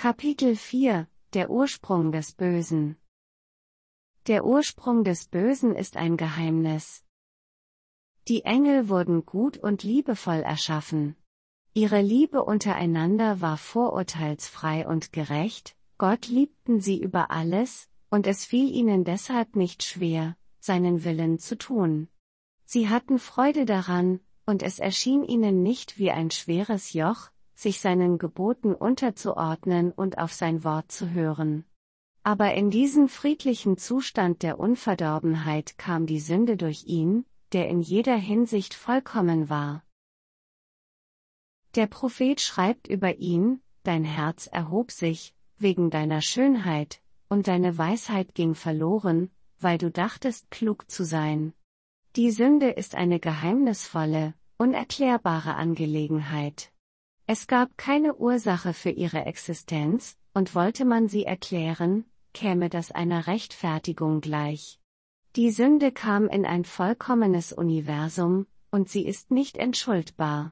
Kapitel 4 – Der Ursprung des Bösen. Der Ursprung des Bösen ist ein Geheimnis. Die Engel wurden gut und liebevoll erschaffen. Ihre Liebe untereinander war vorurteilsfrei und gerecht, Gott liebten sie über alles, und es fiel ihnen deshalb nicht schwer, seinen Willen zu tun. Sie hatten Freude daran, und es erschien ihnen nicht wie ein schweres Joch, sich seinen Geboten unterzuordnen und auf sein Wort zu hören. Aber in diesen friedlichen Zustand der Unverdorbenheit kam die Sünde durch ihn, der in jeder Hinsicht vollkommen war. Der Prophet schreibt über ihn: Dein Herz erhob sich, wegen deiner Schönheit, und deine Weisheit ging verloren, weil du dachtest, klug zu sein. Die Sünde ist eine geheimnisvolle, unerklärbare Angelegenheit. Es gab keine Ursache für ihre Existenz, und wollte man sie erklären, käme das einer Rechtfertigung gleich. Die Sünde kam in ein vollkommenes Universum, und sie ist nicht entschuldbar.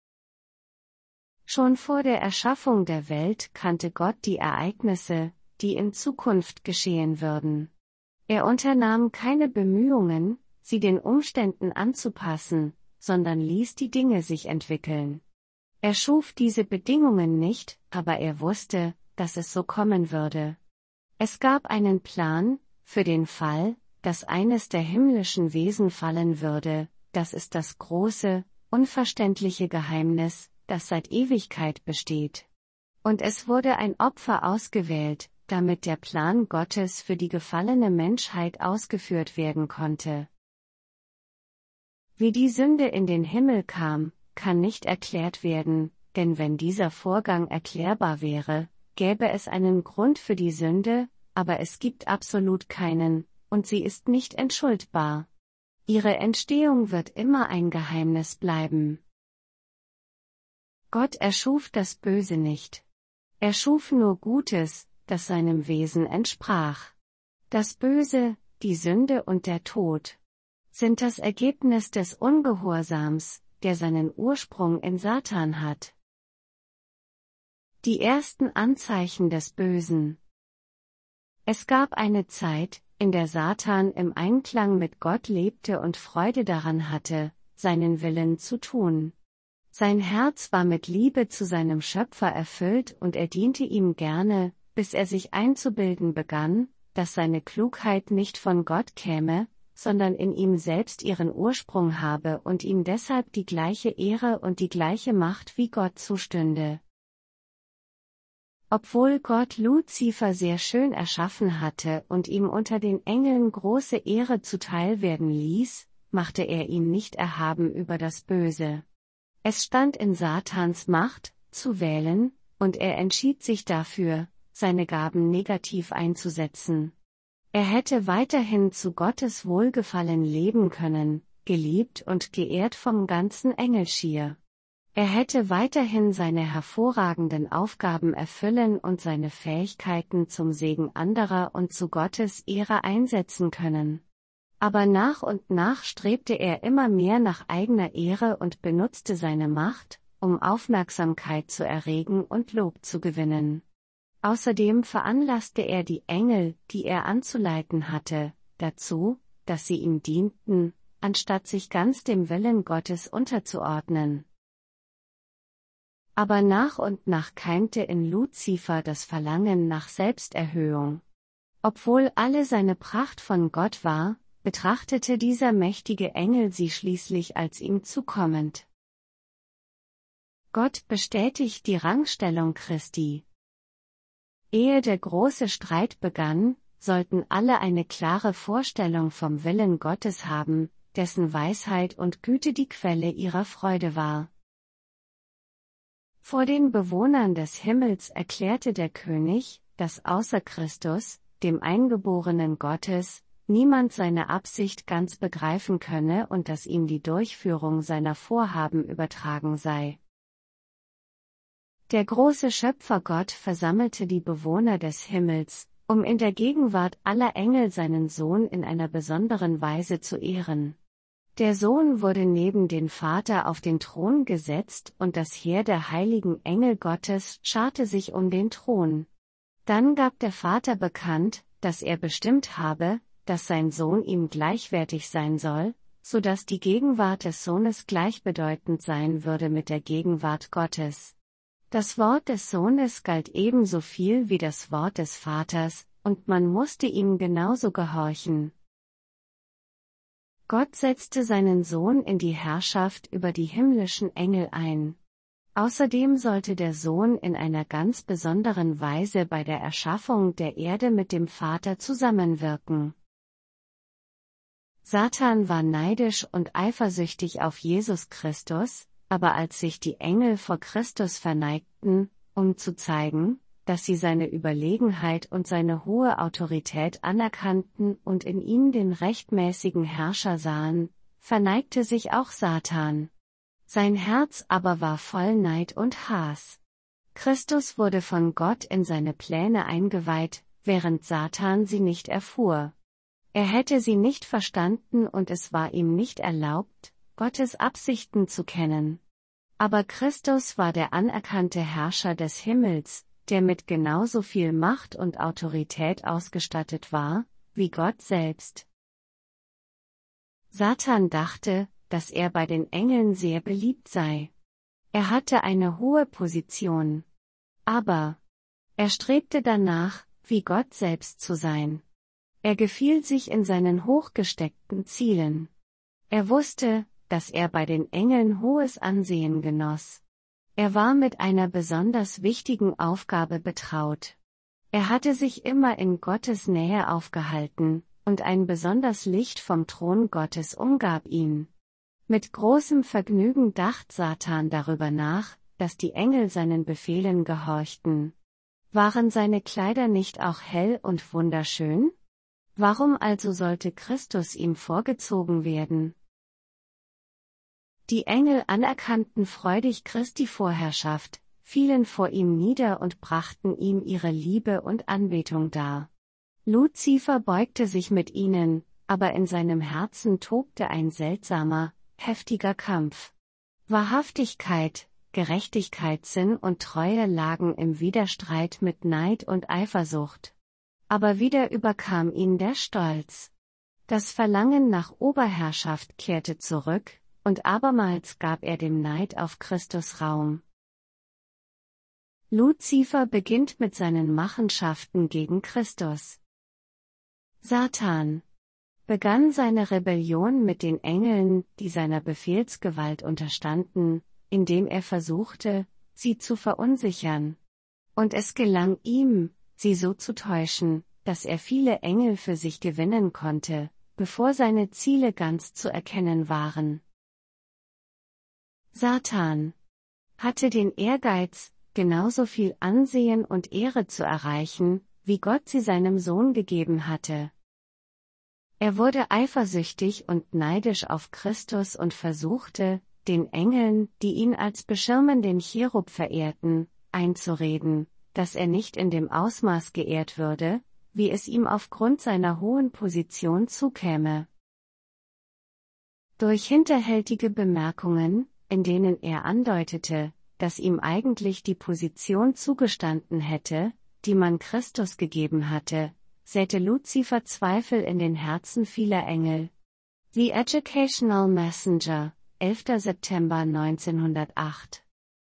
Schon vor der Erschaffung der Welt kannte Gott die Ereignisse, die in Zukunft geschehen würden. Er unternahm keine Bemühungen, sie den Umständen anzupassen, sondern ließ die Dinge sich entwickeln. Er schuf diese Bedingungen nicht, aber er wusste, dass es so kommen würde. Es gab einen Plan, für den Fall, dass eines der himmlischen Wesen fallen würde, das ist das große, unverständliche Geheimnis, das seit Ewigkeit besteht. Und es wurde ein Opfer ausgewählt, damit der Plan Gottes für die gefallene Menschheit ausgeführt werden konnte. Wie die Sünde in den Himmel kam, kann nicht erklärt werden, denn wenn dieser Vorgang erklärbar wäre, gäbe es einen Grund für die Sünde, aber es gibt absolut keinen, und sie ist nicht entschuldbar. Ihre Entstehung wird immer ein Geheimnis bleiben. Gott erschuf das Böse nicht. Er schuf nur Gutes, das seinem Wesen entsprach. Das Böse, die Sünde und der Tod sind das Ergebnis des Ungehorsams, der seinen Ursprung in Satan hat. Die ersten Anzeichen des Bösen. Es gab eine Zeit, in der Satan im Einklang mit Gott lebte und Freude daran hatte, seinen Willen zu tun. Sein Herz war mit Liebe zu seinem Schöpfer erfüllt und er diente ihm gerne, bis er sich einzubilden begann, dass seine Klugheit nicht von Gott käme, sondern in ihm selbst ihren Ursprung habe und ihm deshalb die gleiche Ehre und die gleiche Macht wie Gott zustünde. Obwohl Gott Luzifer sehr schön erschaffen hatte und ihm unter den Engeln große Ehre zuteil werden ließ, machte er ihn nicht erhaben über das Böse. Es stand in Satans Macht, zu wählen, und er entschied sich dafür, seine Gaben negativ einzusetzen. Er hätte weiterhin zu Gottes Wohlgefallen leben können, geliebt und geehrt vom ganzen Engelschir. Er hätte weiterhin seine hervorragenden Aufgaben erfüllen und seine Fähigkeiten zum Segen anderer und zu Gottes Ehre einsetzen können. Aber nach und nach strebte er immer mehr nach eigener Ehre und benutzte seine Macht, um Aufmerksamkeit zu erregen und Lob zu gewinnen. Außerdem veranlasste er die Engel, die er anzuleiten hatte, dazu, dass sie ihm dienten, anstatt sich ganz dem Willen Gottes unterzuordnen. Aber nach und nach keimte in Luzifer das Verlangen nach Selbsterhöhung. Obwohl alle seine Pracht von Gott war, betrachtete dieser mächtige Engel sie schließlich als ihm zukommend. Gott bestätigt die Rangstellung Christi. Ehe der große Streit begann, sollten alle eine klare Vorstellung vom Willen Gottes haben, dessen Weisheit und Güte die Quelle ihrer Freude war. Vor den Bewohnern des Himmels erklärte der König, dass außer Christus, dem Eingeborenen Gottes, niemand seine Absicht ganz begreifen könne und dass ihm die Durchführung seiner Vorhaben übertragen sei. Der große Schöpfer Gott versammelte die Bewohner des Himmels, um in der Gegenwart aller Engel seinen Sohn in einer besonderen Weise zu ehren. Der Sohn wurde neben den Vater auf den Thron gesetzt und das Heer der heiligen Engel Gottes scharte sich um den Thron. Dann gab der Vater bekannt, dass er bestimmt habe, dass sein Sohn ihm gleichwertig sein soll, so dass die Gegenwart des Sohnes gleichbedeutend sein würde mit der Gegenwart Gottes. Das Wort des Sohnes galt ebenso viel wie das Wort des Vaters, und man musste ihm genauso gehorchen. Gott setzte seinen Sohn in die Herrschaft über die himmlischen Engel ein. Außerdem sollte der Sohn in einer ganz besonderen Weise bei der Erschaffung der Erde mit dem Vater zusammenwirken. Satan war neidisch und eifersüchtig auf Jesus Christus, aber als sich die Engel vor Christus verneigten, um zu zeigen, dass sie seine Überlegenheit und seine hohe Autorität anerkannten und in ihm den rechtmäßigen Herrscher sahen, verneigte sich auch Satan. Sein Herz aber war voll Neid und Hass. Christus wurde von Gott in seine Pläne eingeweiht, während Satan sie nicht erfuhr. Er hätte sie nicht verstanden und es war ihm nicht erlaubt, Gottes Absichten zu kennen. Aber Christus war der anerkannte Herrscher des Himmels, der mit genauso viel Macht und Autorität ausgestattet war, wie Gott selbst. Satan dachte, dass er bei den Engeln sehr beliebt sei. Er hatte eine hohe Position. Aber er strebte danach, wie Gott selbst zu sein. Er gefiel sich in seinen hochgesteckten Zielen. Er wusste, dass er bei den Engeln hohes Ansehen genoss. Er war mit einer besonders wichtigen Aufgabe betraut. Er hatte sich immer in Gottes Nähe aufgehalten, und ein besonderes Licht vom Thron Gottes umgab ihn. Mit großem Vergnügen dachte Satan darüber nach, dass die Engel seinen Befehlen gehorchten. Waren seine Kleider nicht auch hell und wunderschön? Warum also sollte Christus ihm vorgezogen werden? Die Engel anerkannten freudig Christi Vorherrschaft, fielen vor ihm nieder und brachten ihm ihre Liebe und Anbetung dar. Luzifer beugte sich mit ihnen, aber in seinem Herzen tobte ein seltsamer, heftiger Kampf. Wahrhaftigkeit, Gerechtigkeit, Sinn und Treue lagen im Widerstreit mit Neid und Eifersucht. Aber wieder überkam ihn der Stolz. Das Verlangen nach Oberherrschaft kehrte zurück, und abermals gab er dem Neid auf Christus Raum. Luzifer beginnt mit seinen Machenschaften gegen Christus. Satan begann seine Rebellion mit den Engeln, die seiner Befehlsgewalt unterstanden, indem er versuchte, sie zu verunsichern. Und es gelang ihm, sie so zu täuschen, dass er viele Engel für sich gewinnen konnte, bevor seine Ziele ganz zu erkennen waren. Satan hatte den Ehrgeiz, genauso viel Ansehen und Ehre zu erreichen, wie Gott sie seinem Sohn gegeben hatte. Er wurde eifersüchtig und neidisch auf Christus und versuchte, den Engeln, die ihn als beschirmenden Cherub verehrten, einzureden, dass er nicht in dem Ausmaß geehrt würde, wie es ihm aufgrund seiner hohen Position zukäme. Durch hinterhältige Bemerkungen, in denen er andeutete, dass ihm eigentlich die Position zugestanden hätte, die man Christus gegeben hatte, säte Luzifer Zweifel in den Herzen vieler Engel. The Educational Messenger, 11. September 1908.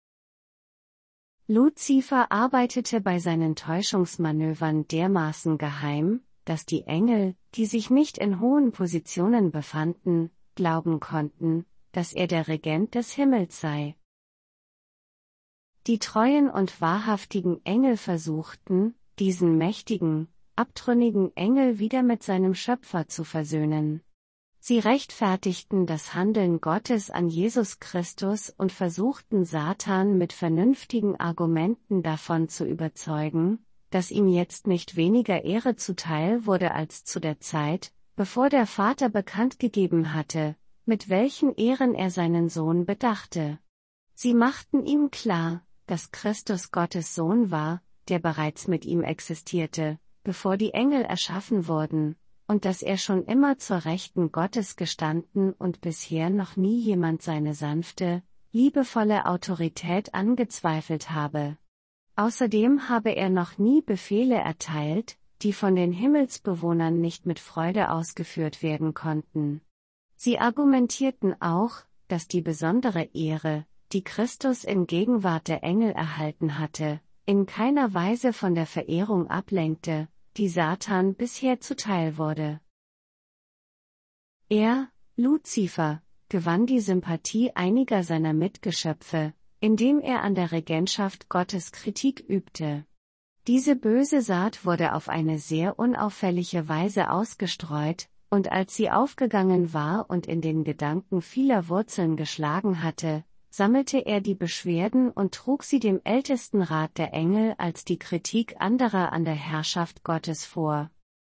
Luzifer arbeitete bei seinen Täuschungsmanövern dermaßen geheim, dass die Engel, die sich nicht in hohen Positionen befanden, glauben konnten, dass er der Regent des Himmels sei. Die treuen und wahrhaftigen Engel versuchten, diesen mächtigen, abtrünnigen Engel wieder mit seinem Schöpfer zu versöhnen. Sie rechtfertigten das Handeln Gottes an Jesus Christus und versuchten Satan mit vernünftigen Argumenten davon zu überzeugen, dass ihm jetzt nicht weniger Ehre zuteil wurde als zu der Zeit, bevor der Vater bekannt gegeben hatte, mit welchen Ehren er seinen Sohn bedachte. Sie machten ihm klar, dass Christus Gottes Sohn war, der bereits mit ihm existierte, bevor die Engel erschaffen wurden, und dass er schon immer zur Rechten Gottes gestanden und bisher noch nie jemand seine sanfte, liebevolle Autorität angezweifelt habe. Außerdem habe er noch nie Befehle erteilt, die von den Himmelsbewohnern nicht mit Freude ausgeführt werden konnten. Sie argumentierten auch, dass die besondere Ehre, die Christus in Gegenwart der Engel erhalten hatte, in keiner Weise von der Verehrung ablenkte, die Satan bisher zuteil wurde. Er, Luzifer, gewann die Sympathie einiger seiner Mitgeschöpfe, indem er an der Regentschaft Gottes Kritik übte. Diese böse Saat wurde auf eine sehr unauffällige Weise ausgestreut, und als sie aufgegangen war und in den Gedanken vieler Wurzeln geschlagen hatte, sammelte er die Beschwerden und trug sie dem ältesten Rat der Engel als die Kritik anderer an der Herrschaft Gottes vor.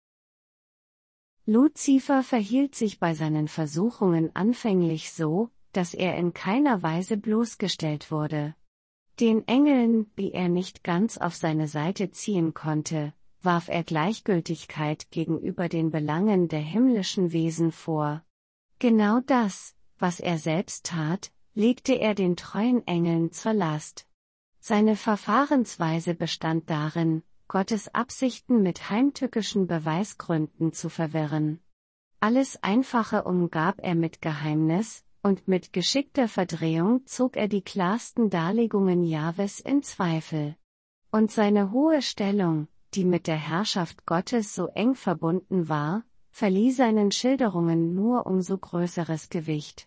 Luzifer verhielt sich bei seinen Versuchungen anfänglich so, dass er in keiner Weise bloßgestellt wurde. Den Engeln, die er nicht ganz auf seine Seite ziehen konnte, warf er Gleichgültigkeit gegenüber den Belangen der himmlischen Wesen vor. Genau das, was er selbst tat, legte er den treuen Engeln zur Last. Seine Verfahrensweise bestand darin, Gottes Absichten mit heimtückischen Beweisgründen zu verwirren. Alles Einfache umgab er mit Geheimnis, und mit geschickter Verdrehung zog er die klarsten Darlegungen Jahwes in Zweifel. Und seine hohe Stellung, die mit der Herrschaft Gottes so eng verbunden war, verlieh seinen Schilderungen nur umso größeres Gewicht.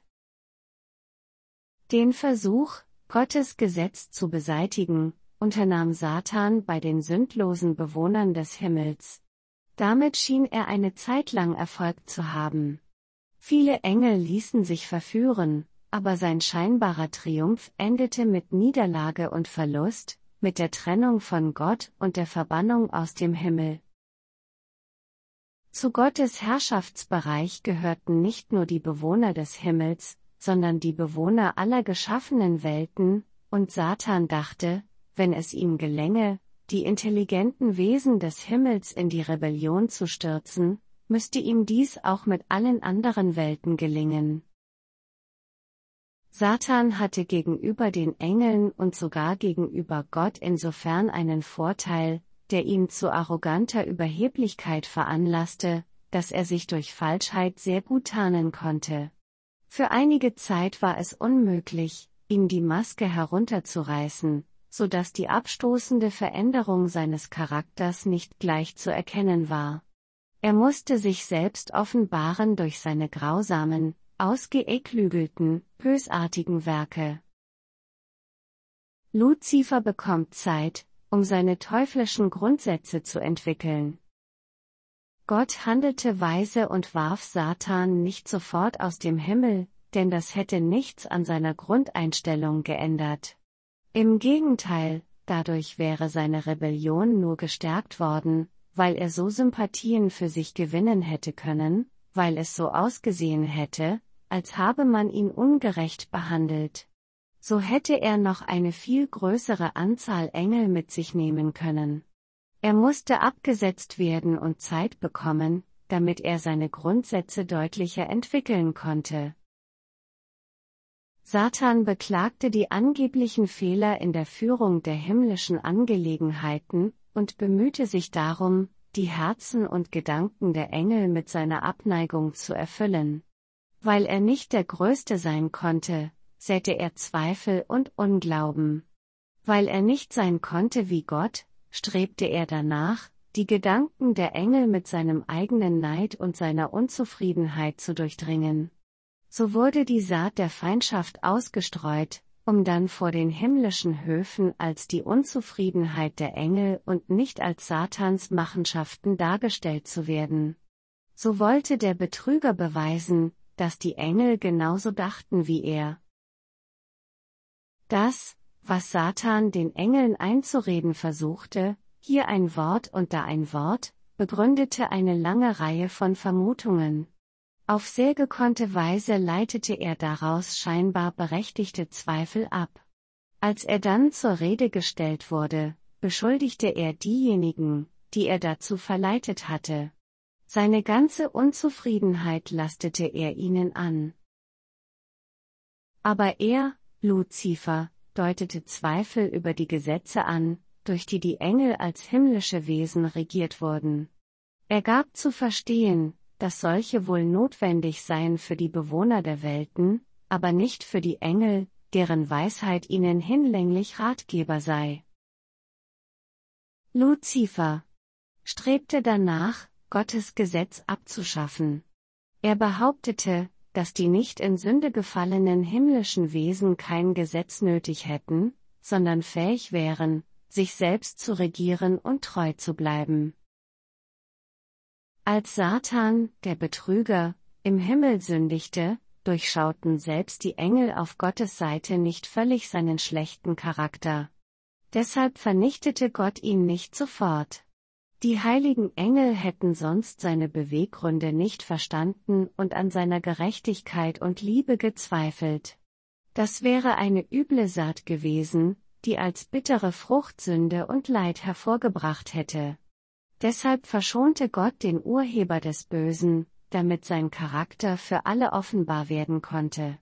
Den Versuch, Gottes Gesetz zu beseitigen, unternahm Satan bei den sündlosen Bewohnern des Himmels. Damit schien er eine Zeit lang Erfolg zu haben. Viele Engel ließen sich verführen, aber sein scheinbarer Triumph endete mit Niederlage und Verlust, mit der Trennung von Gott und der Verbannung aus dem Himmel. Zu Gottes Herrschaftsbereich gehörten nicht nur die Bewohner des Himmels, sondern die Bewohner aller geschaffenen Welten, und Satan dachte, wenn es ihm gelänge, die intelligenten Wesen des Himmels in die Rebellion zu stürzen, müsste ihm dies auch mit allen anderen Welten gelingen. Satan hatte gegenüber den Engeln und sogar gegenüber Gott insofern einen Vorteil, der ihn zu arroganter Überheblichkeit veranlasste, dass er sich durch Falschheit sehr gut tarnen konnte. Für einige Zeit war es unmöglich, ihm die Maske herunterzureißen, so dass die abstoßende Veränderung seines Charakters nicht gleich zu erkennen war. Er musste sich selbst offenbaren durch seine grausamen, ausgeeklügelten, bösartigen Werke. Luzifer bekommt Zeit, um seine teuflischen Grundsätze zu entwickeln. Gott handelte weise und warf Satan nicht sofort aus dem Himmel, denn das hätte nichts an seiner Grundeinstellung geändert. Im Gegenteil, dadurch wäre seine Rebellion nur gestärkt worden, weil er so Sympathien für sich gewinnen hätte können, weil es so ausgesehen hätte, als habe man ihn ungerecht behandelt. So hätte er noch eine viel größere Anzahl Engel mit sich nehmen können. Er musste abgesetzt werden und Zeit bekommen, damit er seine Grundsätze deutlicher entwickeln konnte. Satan beklagte die angeblichen Fehler in der Führung der himmlischen Angelegenheiten und bemühte sich darum, die Herzen und Gedanken der Engel mit seiner Abneigung zu erfüllen. Weil er nicht der Größte sein konnte, säte er Zweifel und Unglauben. Weil er nicht sein konnte wie Gott, strebte er danach, die Gedanken der Engel mit seinem eigenen Neid und seiner Unzufriedenheit zu durchdringen. So wurde die Saat der Feindschaft ausgestreut, um dann vor den himmlischen Höfen als die Unzufriedenheit der Engel und nicht als Satans Machenschaften dargestellt zu werden. So wollte der Betrüger beweisen, dass die Engel genauso dachten wie er. Das, was Satan den Engeln einzureden versuchte, hier ein Wort und da ein Wort, begründete eine lange Reihe von Vermutungen. Auf sehr gekonnte Weise leitete er daraus scheinbar berechtigte Zweifel ab. Als er dann zur Rede gestellt wurde, beschuldigte er diejenigen, die er dazu verleitet hatte. Seine ganze Unzufriedenheit lastete er ihnen an. Aber er, Luzifer, deutete Zweifel über die Gesetze an, durch die die Engel als himmlische Wesen regiert wurden. Er gab zu verstehen, dass solche wohl notwendig seien für die Bewohner der Welten, aber nicht für die Engel, deren Weisheit ihnen hinlänglich Ratgeber sei. Luzifer strebte danach, Gottes Gesetz abzuschaffen. Er behauptete, dass die nicht in Sünde gefallenen himmlischen Wesen kein Gesetz nötig hätten, sondern fähig wären, sich selbst zu regieren und treu zu bleiben. Als Satan, der Betrüger, im Himmel sündigte, durchschauten selbst die Engel auf Gottes Seite nicht völlig seinen schlechten Charakter. Deshalb vernichtete Gott ihn nicht sofort. Die heiligen Engel hätten sonst seine Beweggründe nicht verstanden und an seiner Gerechtigkeit und Liebe gezweifelt. Das wäre eine üble Saat gewesen, die als bittere Frucht Sünde und Leid hervorgebracht hätte. Deshalb verschonte Gott den Urheber des Bösen, damit sein Charakter für alle offenbar werden konnte.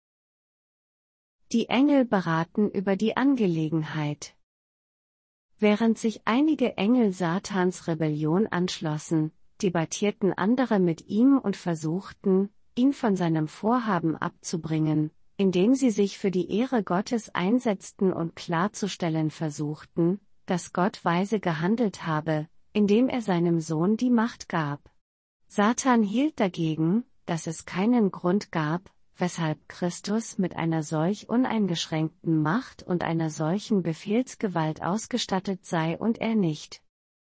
Die Engel beraten über die Angelegenheit. Während sich einige Engel Satans Rebellion anschlossen, debattierten andere mit ihm und versuchten, ihn von seinem Vorhaben abzubringen, indem sie sich für die Ehre Gottes einsetzten und klarzustellen versuchten, dass Gott weise gehandelt habe, indem er seinem Sohn die Macht gab. Satan hielt dagegen, dass es keinen Grund gab, weshalb Christus mit einer solch uneingeschränkten Macht und einer solchen Befehlsgewalt ausgestattet sei und er nicht.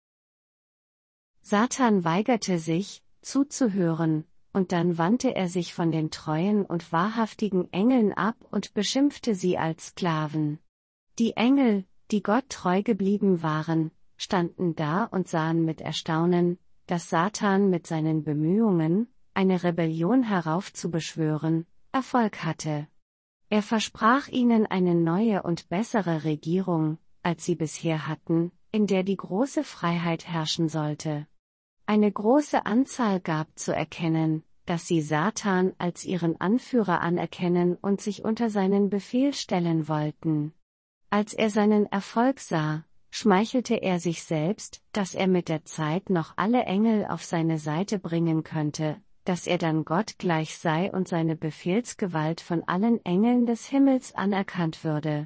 Satan weigerte sich, zuzuhören, und dann wandte er sich von den treuen und wahrhaftigen Engeln ab und beschimpfte sie als Sklaven. Die Engel, die Gott treu geblieben waren, standen da und sahen mit Erstaunen, dass Satan mit seinen Bemühungen, eine Rebellion heraufzubeschwören, Erfolg hatte. Er versprach ihnen eine neue und bessere Regierung, als sie bisher hatten, in der die große Freiheit herrschen sollte. Eine große Anzahl gab zu erkennen, dass sie Satan als ihren Anführer anerkennen und sich unter seinen Befehl stellen wollten. Als er seinen Erfolg sah, schmeichelte er sich selbst, dass er mit der Zeit noch alle Engel auf seine Seite bringen könnte, dass er dann Gott gleich sei und seine Befehlsgewalt von allen Engeln des Himmels anerkannt würde.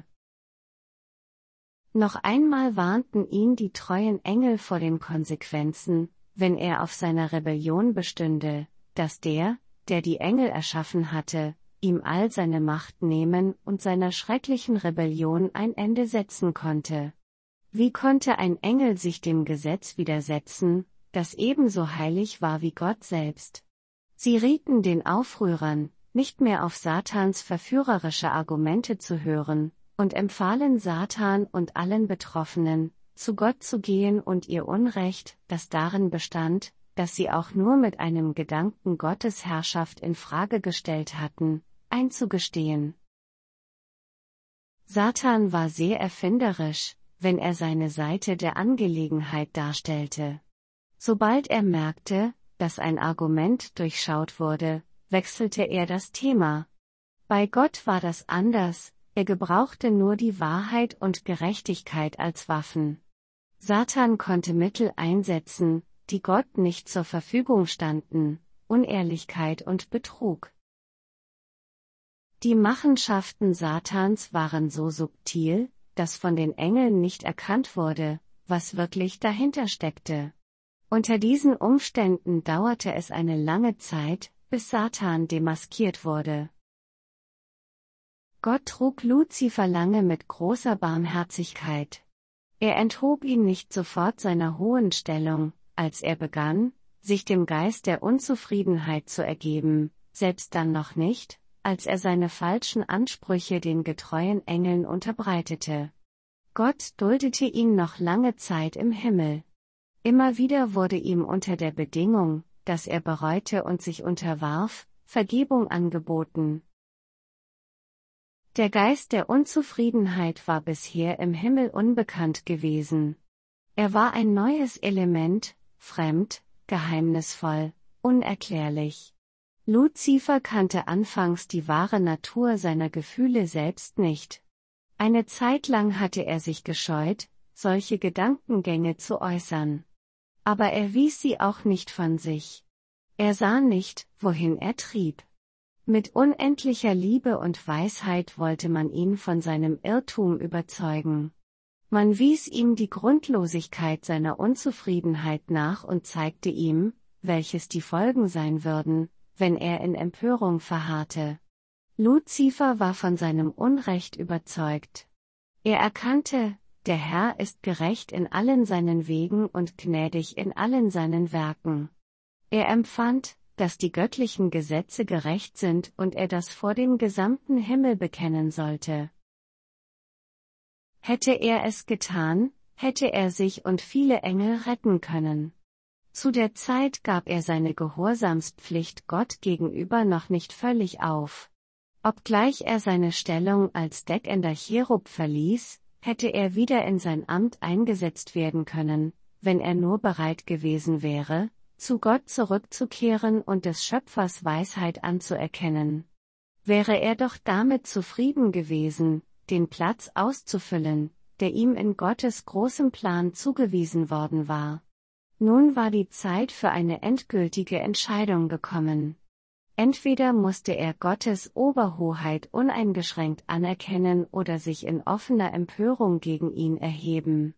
Noch einmal warnten ihn die treuen Engel vor den Konsequenzen, wenn er auf seiner Rebellion bestünde, dass der die Engel erschaffen hatte, ihm all seine Macht nehmen und seiner schrecklichen Rebellion ein Ende setzen konnte. Wie konnte ein Engel sich dem Gesetz widersetzen, das ebenso heilig war wie Gott selbst? Sie rieten den Aufrührern, nicht mehr auf Satans verführerische Argumente zu hören, und empfahlen Satan und allen Betroffenen, zu Gott zu gehen und ihr Unrecht, das darin bestand, dass sie auch nur mit einem Gedanken Gottes Herrschaft in Frage gestellt hatten, einzugestehen. Satan war sehr erfinderisch, wenn er seine Seite der Angelegenheit darstellte. Sobald er merkte, dass ein Argument durchschaut wurde, wechselte er das Thema. Bei Gott war das anders, er gebrauchte nur die Wahrheit und Gerechtigkeit als Waffen. Satan konnte Mittel einsetzen, die Gott nicht zur Verfügung standen, Unehrlichkeit und Betrug. Die Machenschaften Satans waren so subtil, dass von den Engeln nicht erkannt wurde, was wirklich dahinter steckte. Unter diesen Umständen dauerte es eine lange Zeit, bis Satan demaskiert wurde. Gott trug Luzifer lange mit großer Barmherzigkeit. Er enthob ihn nicht sofort seiner hohen Stellung, als er begann, sich dem Geist der Unzufriedenheit zu ergeben, selbst dann noch nicht, als er seine falschen Ansprüche den getreuen Engeln unterbreitete. Gott duldete ihn noch lange Zeit im Himmel. Immer wieder wurde ihm unter der Bedingung, dass er bereute und sich unterwarf, Vergebung angeboten. Der Geist der Unzufriedenheit war bisher im Himmel unbekannt gewesen. Er war ein neues Element, fremd, geheimnisvoll, unerklärlich. Luzifer kannte anfangs die wahre Natur seiner Gefühle selbst nicht. Eine Zeit lang hatte er sich gescheut, solche Gedankengänge zu äußern. Aber er wies sie auch nicht von sich. Er sah nicht, wohin er trieb. Mit unendlicher Liebe und Weisheit wollte man ihn von seinem Irrtum überzeugen. Man wies ihm die Grundlosigkeit seiner Unzufriedenheit nach und zeigte ihm, welches die Folgen sein würden, wenn er in Empörung verharrte. Luzifer war von seinem Unrecht überzeugt. Er erkannte, der Herr ist gerecht in allen seinen Wegen und gnädig in allen seinen Werken. Er empfand, dass die göttlichen Gesetze gerecht sind und er das vor dem gesamten Himmel bekennen sollte. Hätte er es getan, hätte er sich und viele Engel retten können. Zu der Zeit gab er seine Gehorsamspflicht Gott gegenüber noch nicht völlig auf. Obgleich er seine Stellung als deckender Cherub verließ, hätte er wieder in sein Amt eingesetzt werden können, wenn er nur bereit gewesen wäre, zu Gott zurückzukehren und des Schöpfers Weisheit anzuerkennen. Wäre er doch damit zufrieden gewesen, den Platz auszufüllen, der ihm in Gottes großem Plan zugewiesen worden war. Nun war die Zeit für eine endgültige Entscheidung gekommen. Entweder musste er Gottes Oberhoheit uneingeschränkt anerkennen oder sich in offener Empörung gegen ihn erheben.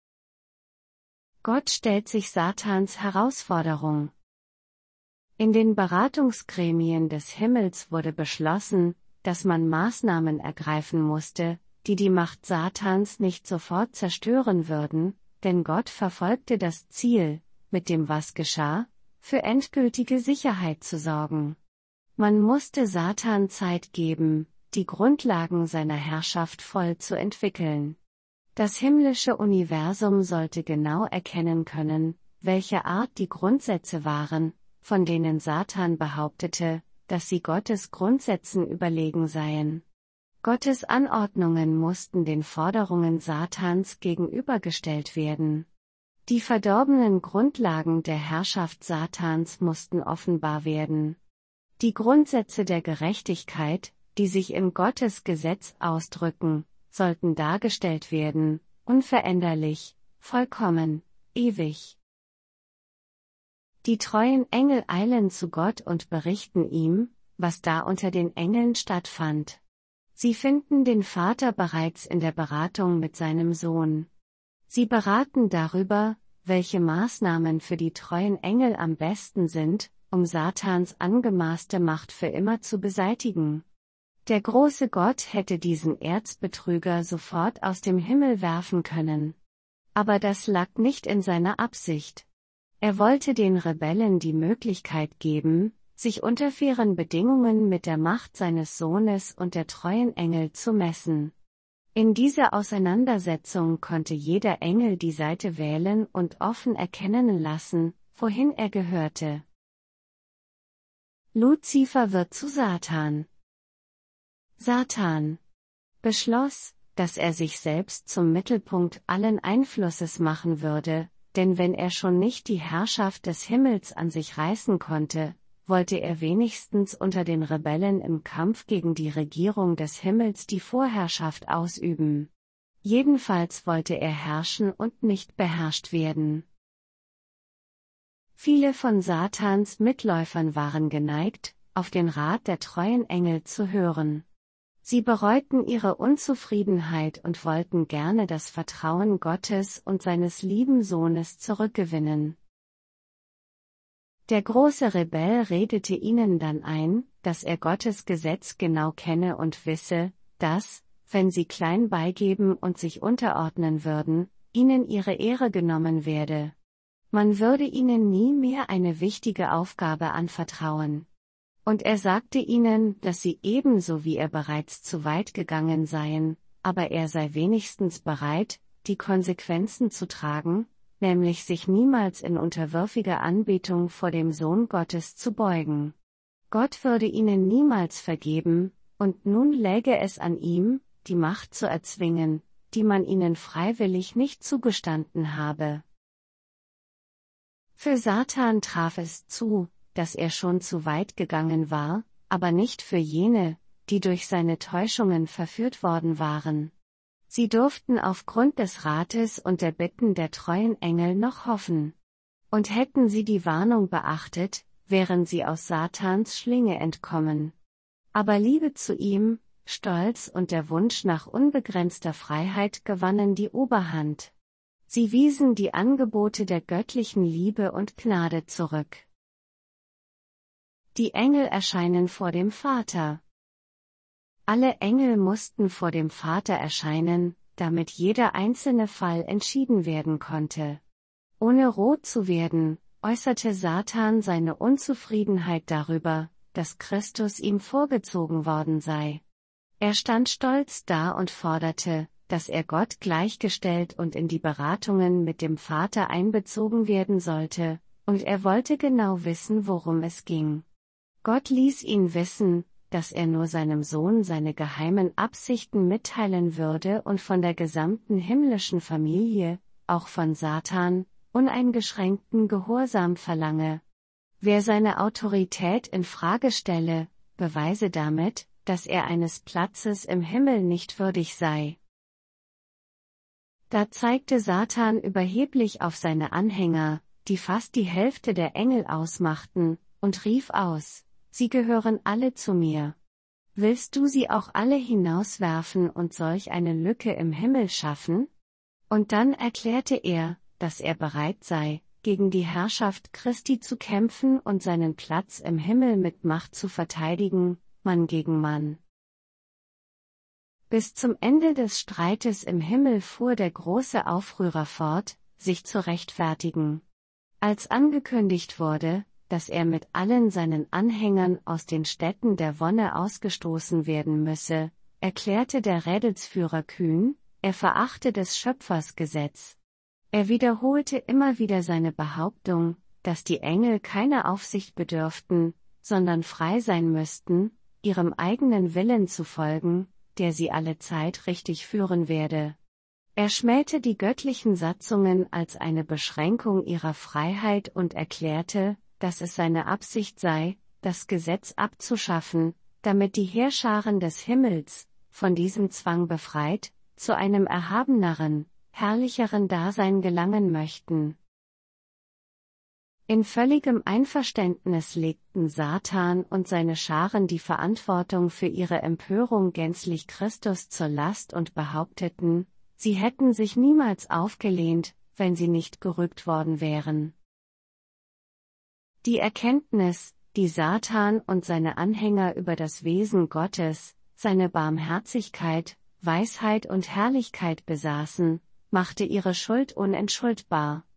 Gott stellt sich Satans Herausforderung. In den Beratungsgremien des Himmels wurde beschlossen, dass man Maßnahmen ergreifen musste, die die Macht Satans nicht sofort zerstören würden, denn Gott verfolgte das Ziel, mit dem was geschah, für endgültige Sicherheit zu sorgen. Man musste Satan Zeit geben, die Grundlagen seiner Herrschaft voll zu entwickeln. Das himmlische Universum sollte genau erkennen können, welche Art die Grundsätze waren, von denen Satan behauptete, dass sie Gottes Grundsätzen überlegen seien. Gottes Anordnungen mussten den Forderungen Satans gegenübergestellt werden. Die verdorbenen Grundlagen der Herrschaft Satans mussten offenbar werden. Die Grundsätze der Gerechtigkeit, die sich in Gottes Gesetz ausdrücken, sollten dargestellt werden, unveränderlich, vollkommen, ewig. Die treuen Engel eilen zu Gott und berichten ihm, was da unter den Engeln stattfand. Sie finden den Vater bereits in der Beratung mit seinem Sohn. Sie beraten darüber, welche Maßnahmen für die treuen Engel am besten sind, um Satans angemaßte Macht für immer zu beseitigen. Der große Gott hätte diesen Erzbetrüger sofort aus dem Himmel werfen können. Aber das lag nicht in seiner Absicht. Er wollte den Rebellen die Möglichkeit geben, sich unter fairen Bedingungen mit der Macht seines Sohnes und der treuen Engel zu messen. In dieser Auseinandersetzung konnte jeder Engel die Seite wählen und offen erkennen lassen, wohin er gehörte. Luzifer wird zu Satan. Satan beschloss, dass er sich selbst zum Mittelpunkt allen Einflusses machen würde, denn wenn er schon nicht die Herrschaft des Himmels an sich reißen konnte, wollte er wenigstens unter den Rebellen im Kampf gegen die Regierung des Himmels die Vorherrschaft ausüben. Jedenfalls wollte er herrschen und nicht beherrscht werden. Viele von Satans Mitläufern waren geneigt, auf den Rat der treuen Engel zu hören. Sie bereuten ihre Unzufriedenheit und wollten gerne das Vertrauen Gottes und seines lieben Sohnes zurückgewinnen. Der große Rebell redete ihnen dann ein, dass er Gottes Gesetz genau kenne und wisse, dass, wenn sie klein beigeben und sich unterordnen würden, ihnen ihre Ehre genommen werde. Man würde ihnen nie mehr eine wichtige Aufgabe anvertrauen. Und er sagte ihnen, dass sie ebenso wie er bereits zu weit gegangen seien, aber er sei wenigstens bereit, die Konsequenzen zu tragen, nämlich sich niemals in unterwürfiger Anbetung vor dem Sohn Gottes zu beugen. Gott würde ihnen niemals vergeben, und nun läge es an ihm, die Macht zu erzwingen, die man ihnen freiwillig nicht zugestanden habe. Für Satan traf es zu, dass er schon zu weit gegangen war, aber nicht für jene, die durch seine Täuschungen verführt worden waren. Sie durften aufgrund des Rates und der Bitten der treuen Engel noch hoffen. Und hätten sie die Warnung beachtet, wären sie aus Satans Schlinge entkommen. Aber Liebe zu ihm, Stolz und der Wunsch nach unbegrenzter Freiheit gewannen die Oberhand. Sie wiesen die Angebote der göttlichen Liebe und Gnade zurück. Die Engel erscheinen vor dem Vater. Alle Engel mussten vor dem Vater erscheinen, damit jeder einzelne Fall entschieden werden konnte. Ohne rot zu werden, äußerte Satan seine Unzufriedenheit darüber, dass Christus ihm vorgezogen worden sei. Er stand stolz da und forderte, dass er Gott gleichgestellt und in die Beratungen mit dem Vater einbezogen werden sollte, und er wollte genau wissen, worum es ging. Gott ließ ihn wissen, dass er nur seinem Sohn seine geheimen Absichten mitteilen würde und von der gesamten himmlischen Familie, auch von Satan, uneingeschränkten Gehorsam verlange. Wer seine Autorität in Frage stelle, beweise damit, dass er eines Platzes im Himmel nicht würdig sei. Da zeigte Satan überheblich auf seine Anhänger, die fast die Hälfte der Engel ausmachten, und rief aus: Sie gehören alle zu mir. Willst du sie auch alle hinauswerfen und solch eine Lücke im Himmel schaffen? Und dann erklärte er, dass er bereit sei, gegen die Herrschaft Christi zu kämpfen und seinen Platz im Himmel mit Macht zu verteidigen, Mann gegen Mann. Bis zum Ende des Streites im Himmel fuhr der große Aufrührer fort, sich zu rechtfertigen. Als angekündigt wurde, dass er mit allen seinen Anhängern aus den Städten der Wonne ausgestoßen werden müsse, erklärte der Rädelsführer kühn, er verachte des Schöpfers Gesetz. Er wiederholte immer wieder seine Behauptung, dass die Engel keine Aufsicht bedürften, sondern frei sein müssten, ihrem eigenen Willen zu folgen, der sie alle Zeit richtig führen werde. Er schmähte die göttlichen Satzungen als eine Beschränkung ihrer Freiheit und erklärte, dass es seine Absicht sei, das Gesetz abzuschaffen, damit die Heerscharen des Himmels, von diesem Zwang befreit, zu einem erhabeneren, herrlicheren Dasein gelangen möchten. In völligem Einverständnis legten Satan und seine Scharen die Verantwortung für ihre Empörung gänzlich Christus zur Last und behaupteten, sie hätten sich niemals aufgelehnt, wenn sie nicht gerügt worden wären. Die Erkenntnis, die Satan und seine Anhänger über das Wesen Gottes, seine Barmherzigkeit, Weisheit und Herrlichkeit besaßen, machte ihre Schuld unentschuldbar.